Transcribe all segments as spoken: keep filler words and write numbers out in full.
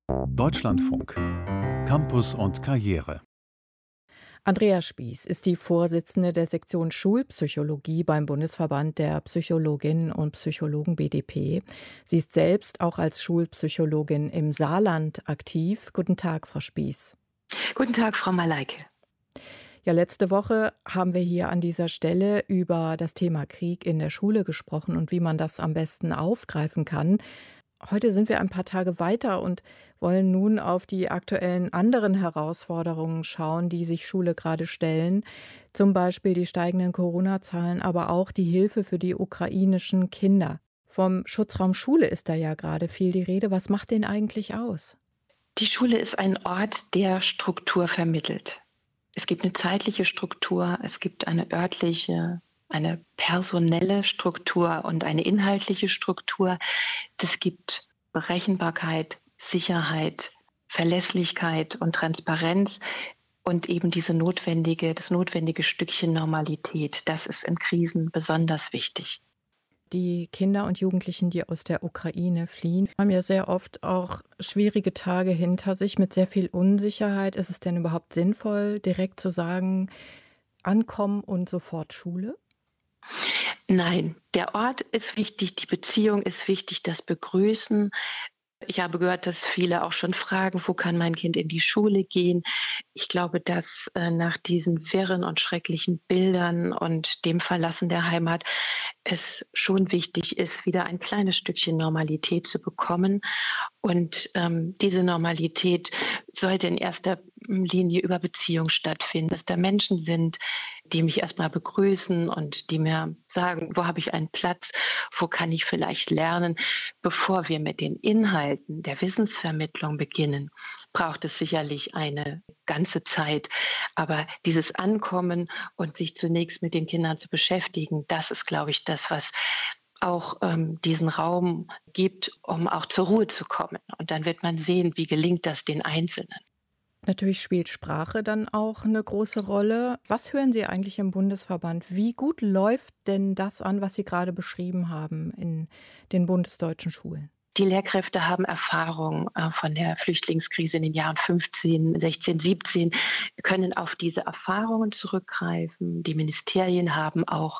Deutschlandfunk. Campus und Karriere. Andrea Spieß ist die Vorsitzende der Sektion Schulpsychologie beim Bundesverband der Psychologinnen und Psychologen B D P. Sie ist selbst auch als Schulpsychologin im Saarland aktiv. Guten Tag, Frau Spieß. Guten Tag, Frau Malayke. Ja, letzte Woche haben wir hier an dieser Stelle über das Thema Krieg in der Schule gesprochen und wie man das am besten aufgreifen kann. Heute sind wir ein paar Tage weiter und wollen nun auf die aktuellen anderen Herausforderungen schauen, die sich Schule gerade stellen. Zum Beispiel die steigenden Corona-Zahlen, aber auch die Hilfe für die ukrainischen Kinder. Vom Schutzraum Schule ist da ja gerade viel die Rede. Was macht den eigentlich aus? Die Schule ist ein Ort, der Struktur vermittelt. Es gibt eine zeitliche Struktur, es gibt eine örtliche, eine personelle Struktur und eine inhaltliche Struktur. Es gibt Berechenbarkeit, Sicherheit, Verlässlichkeit und Transparenz und eben diese notwendige, das notwendige Stückchen Normalität. Das ist in Krisen besonders wichtig. Die Kinder und Jugendlichen, die aus der Ukraine fliehen, haben ja sehr oft auch schwierige Tage hinter sich mit sehr viel Unsicherheit. Ist es denn überhaupt sinnvoll, direkt zu sagen, ankommen und sofort Schule? Nein, der Ort ist wichtig, die Beziehung ist wichtig, das Begrüßen. Ich habe gehört, dass viele auch schon fragen, wo kann mein Kind in die Schule gehen? Ich glaube, dass äh, nach diesen wirren und schrecklichen Bildern und dem Verlassen der Heimat es schon wichtig ist, wieder ein kleines Stückchen Normalität zu bekommen. Und ähm, diese Normalität sollte in erster Linie über Beziehung stattfinden, dass da Menschen sind, die mich erstmal begrüßen und die mir sagen, wo habe ich einen Platz, wo kann ich vielleicht lernen. Bevor wir mit den Inhalten der Wissensvermittlung beginnen, braucht es sicherlich eine ganze Zeit. Aber dieses Ankommen und sich zunächst mit den Kindern zu beschäftigen, das ist, glaube ich, das, was auch ähm, diesen Raum gibt, um auch zur Ruhe zu kommen. Und dann wird man sehen, wie gelingt das den Einzelnen. Natürlich spielt Sprache dann auch eine große Rolle. Was hören Sie eigentlich im Bundesverband? Wie gut läuft denn das an, was Sie gerade beschrieben haben in den bundesdeutschen Schulen? Die Lehrkräfte haben Erfahrung äh, von der Flüchtlingskrise in den Jahren fünfzehn, sechzehn, siebzehn, können auf diese Erfahrungen zurückgreifen. Die Ministerien haben auch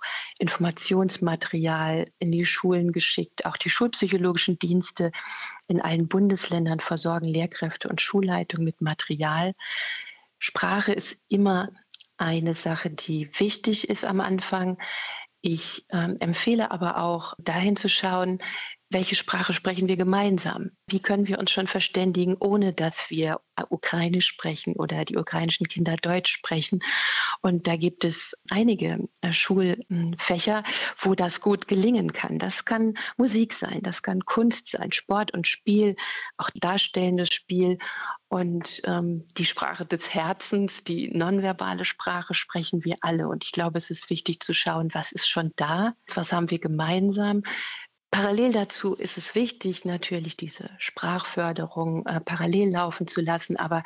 Informationsmaterial in die Schulen geschickt. Auch die schulpsychologischen Dienste in allen Bundesländern versorgen Lehrkräfte und Schulleitungen mit Material. Sprache ist immer eine Sache, die wichtig ist am Anfang. Ich äh, empfehle aber auch, dahin zu schauen, welche Sprache sprechen wir gemeinsam? Wie können wir uns schon verständigen, ohne dass wir Ukrainisch sprechen oder die ukrainischen Kinder Deutsch sprechen? Und da gibt es einige äh, Schulfächer, wo das gut gelingen kann. Das kann Musik sein, das kann Kunst sein, Sport und Spiel, auch darstellendes Spiel. Und ähm, die Sprache des Herzens, die nonverbale Sprache sprechen wir alle. Und ich glaube, es ist wichtig zu schauen, was ist schon da, was haben wir gemeinsam. Parallel dazu ist es wichtig, natürlich diese Sprachförderung äh, parallel laufen zu lassen, aber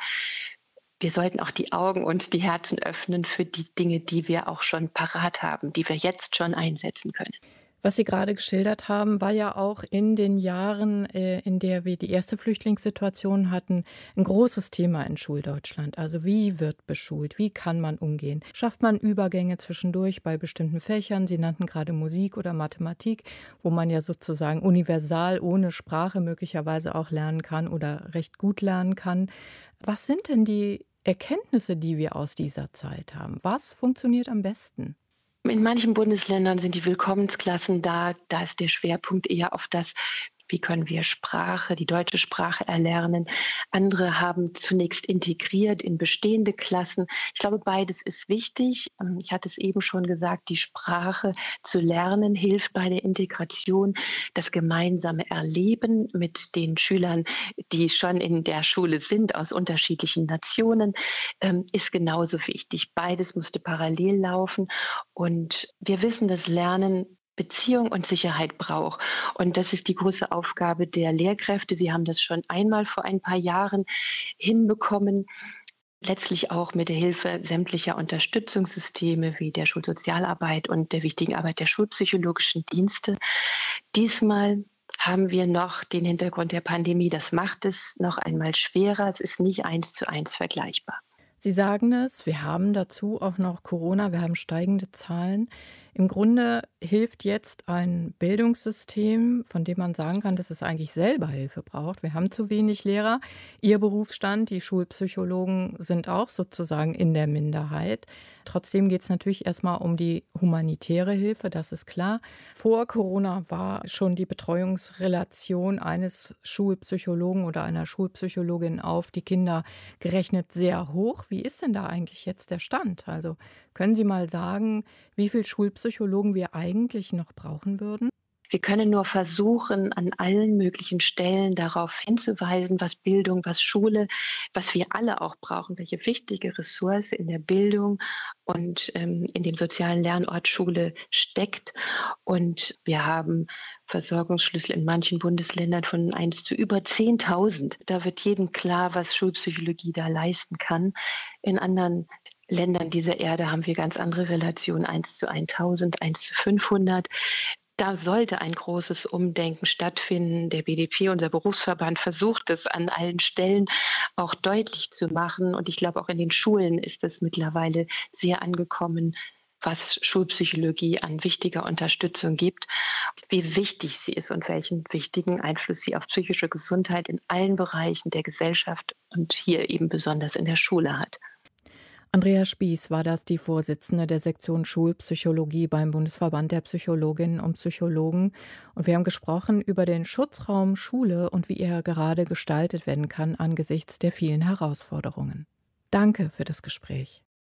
wir sollten auch die Augen und die Herzen öffnen für die Dinge, die wir auch schon parat haben, die wir jetzt schon einsetzen können. Was Sie gerade geschildert haben, war ja auch in den Jahren, äh, in der wir die erste Flüchtlingssituation hatten, ein großes Thema in Schuldeutschland. Also wie wird beschult? Wie kann man umgehen? Schafft man Übergänge zwischendurch bei bestimmten Fächern? Sie nannten gerade Musik oder Mathematik, wo man ja sozusagen universal ohne Sprache möglicherweise auch lernen kann oder recht gut lernen kann. Was sind denn die Erkenntnisse, die wir aus dieser Zeit haben? Was funktioniert am besten? In manchen Bundesländern sind die Willkommensklassen da. Da ist der Schwerpunkt eher auf das, wie können wir Sprache, die deutsche Sprache erlernen. Andere haben zunächst integriert in bestehende Klassen. Ich glaube, beides ist wichtig. Ich hatte es eben schon gesagt, die Sprache zu lernen hilft bei der Integration. Das gemeinsame Erleben mit den Schülern, die schon in der Schule sind, aus unterschiedlichen Nationen, ist genauso wichtig. Beides musste parallel laufen. Und wir wissen, dass Lernen Beziehung und Sicherheit braucht. Und das ist die große Aufgabe der Lehrkräfte. Sie haben das schon einmal vor ein paar Jahren hinbekommen, letztlich auch mit der Hilfe sämtlicher Unterstützungssysteme wie der Schulsozialarbeit und der wichtigen Arbeit der schulpsychologischen Dienste. Diesmal haben wir noch den Hintergrund der Pandemie. Das macht es noch einmal schwerer. Es ist nicht eins zu eins vergleichbar. Sie sagen es, wir haben dazu auch noch Corona, wir haben steigende Zahlen. Im Grunde hilft jetzt ein Bildungssystem, von dem man sagen kann, dass es eigentlich selber Hilfe braucht. Wir haben zu wenig Lehrer. Ihr Berufsstand, die Schulpsychologen, sind auch sozusagen in der Minderheit. Trotzdem geht es natürlich erstmal um die humanitäre Hilfe, das ist klar. Vor Corona war schon die Betreuungsrelation eines Schulpsychologen oder einer Schulpsychologin auf die Kinder gerechnet sehr hoch. Wie ist denn da eigentlich jetzt der Stand? Also können Sie mal sagen, wie viele Schulpsychologen wir eigentlich noch brauchen würden? Wir können nur versuchen, an allen möglichen Stellen darauf hinzuweisen, was Bildung, was Schule, was wir alle auch brauchen, welche wichtige Ressource in der Bildung und ähm, in dem sozialen Lernort Schule steckt. Und wir haben Versorgungsschlüssel in manchen Bundesländern von eins zu über zehntausend. Da wird jedem klar, was Schulpsychologie da leisten kann. In anderen Ländern dieser Erde haben wir ganz andere Relationen, eins zu tausend, eins zu fünfhundert. Da sollte ein großes Umdenken stattfinden. Der B D P, unser Berufsverband, versucht es an allen Stellen auch deutlich zu machen. Und ich glaube, auch in den Schulen ist es mittlerweile sehr angekommen, was Schulpsychologie an wichtiger Unterstützung gibt, wie wichtig sie ist und welchen wichtigen Einfluss sie auf psychische Gesundheit in allen Bereichen der Gesellschaft und hier eben besonders in der Schule hat. Andrea Spieß war das, die Vorsitzende der Sektion Schulpsychologie beim Bundesverband der Psychologinnen und Psychologen. Und wir haben gesprochen über den Schutzraum Schule und wie er gerade gestaltet werden kann angesichts der vielen Herausforderungen. Danke für das Gespräch.